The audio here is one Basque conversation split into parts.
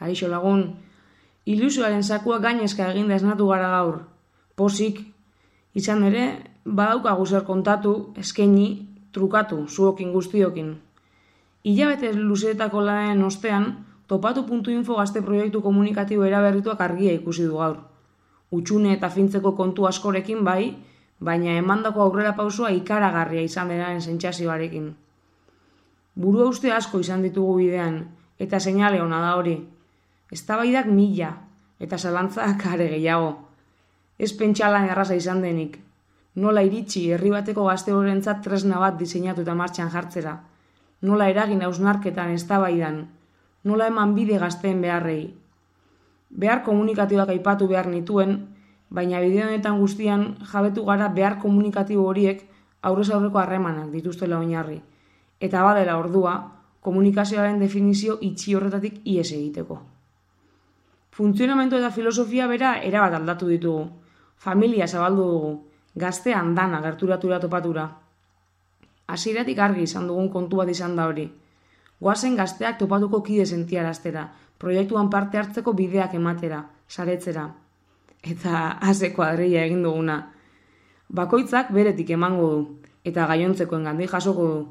Kaixo lagun, ilusioaren zakua gainezka eginda esnatu gara gaur. Pozik, izan ere, badaukagu zer kontatu, eskaini, trukatu, zuokin guztiokin. Hilabete luzeetako lanen ostean, topatu.info gazte proiektu komunikatibo eraberrituak argia ikusi du gaur. Utxune eta fintzeko kontu askorekin bai, baina emandako aurrera pausua ikaragarria izan denaren sentsazioarekin. Burua uste asko izan ditugu bidean, eta seinale ona da hori. Eztabaidak 1000, eta zalantzak are gehiago. Ez pentsalan erraza izan denik. Nola iritsi herri bateko gazte horrentzat tresna bat diseinatu eta martxan jartzera. Nola eragin hausnarketan eztabaidan. Nola eman bide gazteen beharrei. Behar komunikatiboak aipatu behar nituen, baina bideo honetan guztian jabetu gara behar komunikatibo horiek aurrez aurreko harremanak dituztela oinarri. Eta badela ordua, komunikazioaren definizio itxi horretatik ihes egiteko. Funtzionamendu eta filosofia bera erabat aldatu ditugu. Familia zabaldu dugu, gazte andana gerturatura topatura. Hasieratik argi izan dugun kontu bat izan da hori. Goazen gazteak topatuko kide sentiaraztera, proiektuan parte hartzeko bideak ematera, saretzera. Eta ase kuadrilla egin duguna. Bakoitzak beretik emango du, eta gainontzekoengandik jasoko du.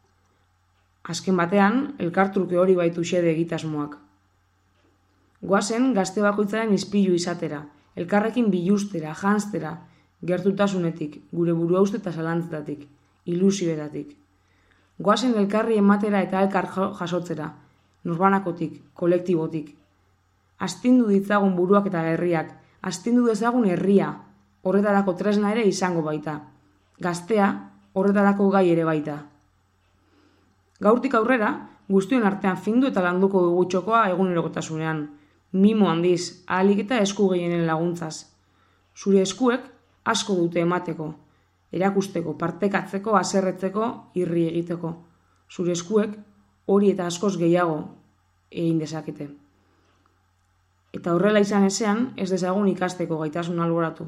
Azken batean, elkartruke hori baitu xede egitasmoak. Goazen gazte bakoitzaren ispilu izatera, elkarrekin bilustera, janztera, gertutasunetik, gure burua uste eta zalantzetatik, ilusioetatik. Goazen elkarri ematera eta elkar jasotzera, norbanakotik, kolektibotik. Astindu ditzagun buruak eta gerriak, astindu dezagun herria, horretarako tresna ere izango baita. Gaztea, horretarako gai ere baita. Gaurtik aurrera, guztion artean findu eta landuko dugu txokoa egunerokotasunean. Mimo handiz, ahalik eta esku gehienen laguntzaz. Zure eskuek asko dute emateko, erakusteko, partekatzeko, haserretzeko, irri egiteko. Zure eskuek hori eta askoz gehiago egin dezakete. Eta horrela izan ezean, ez dezagun ikasteko gaitasun alboratu.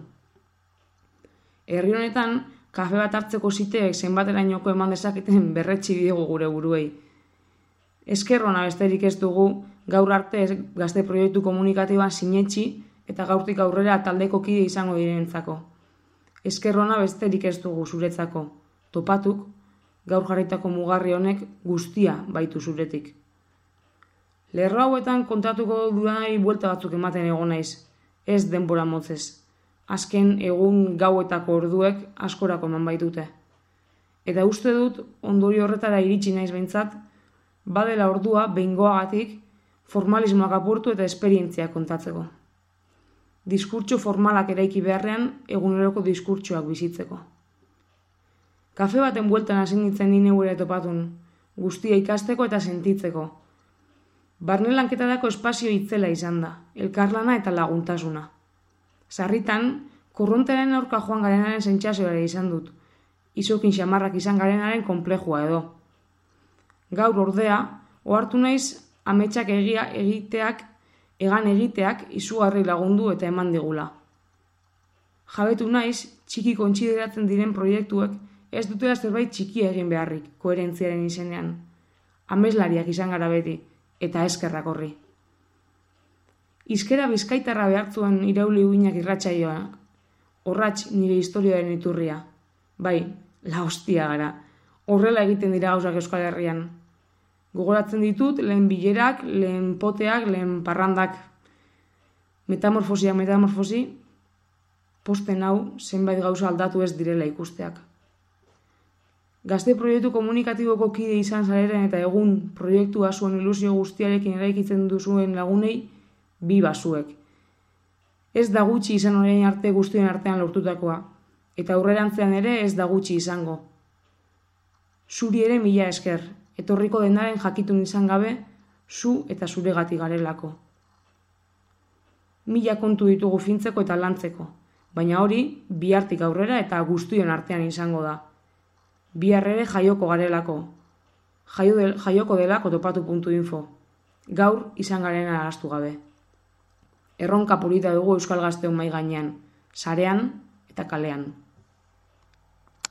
Herri honetan, kafe bat hartzeko ziteek zenbaterainoko eman dezaketen berretsi bidego gure buruei. Esker ona besterik ez dugu, gaur arte gazte proiektu komunikatiboan sinetsi eta gaurtik aurrera taldeko kide izango direnentzako. Esker ona besterik ez dugu zuretzako, topatuk, gaur jarritako mugarri honek guztia baitu zuretik. Lerro hauetan kontatuko dudanai buelta batzuk ematen egon naiz, ez denbora motzez. Azken egun gauetako orduek askorako eman baitute. Eta uste dut, ondorio horretara iritsi naiz behintzat, badela ordua behingoagatik formalismoak apurtu eta esperientzia kontatzeko. Diskurtso formalak eraiki beharrean eguneroko diskurtsoak bizitzeko. Kafe baten bueltan hasi nintzen ni neure topatun, guztia ikasteko eta sentitzeko. Barne lanketarako espazio itzela izan da, elkarlana eta laguntasuna. Sarritan, korrontaren aurka joan garenaren sentsazioa izan dut, izokin xamarrak izan garenaren konplejua edo. Gaur ordea, ohartu naiz ametsak egan egiteak izugarri lagundu eta eman digula. Jabetu naiz, txiki kontsideratzen diren proiektuek ez dutela zerbait txiki egin beharrik, koherentziaren izenean. Ameslariak izan gara beti, eta eskerrak horri. Hizkera bizkaitarra behartzuen irauli uinak irratsaioa, horratx nire historioaren iturria. Bai, la hostia gara, horrela egiten dira gauzak Euskal Herrian. Gogoratzen ditut, lehen bilerak, lehen poteak, lehen parrandak. Metamorfosi, posten hau zenbait gauza aldatu ez direla ikusteak. Gazte proiektu komunikatiboko kide izan zareten eta egun proiektua zuen ilusio guztiarekin eraikitzen duzuen lagunei, bi basuek. Ez da gutxi izan orain arte guztien artean lortutakoa, eta aurrerantzean ere ez da gutxi izango. Zuri ere 1000 esker, etorriko denaren jakitun izan gabe, zu eta zuregatik garelako. 1000 kontu ditugu fintzeko eta lantzeko, baina hori bihartik aurrera eta guztion artean izango da. Bihar ere jaioko garelako, jaioko delako topatu.info, gaur izan garena ahaztu gabe. Erronka polita dugu euskal gazteon mahai gainean, sarean eta kalean.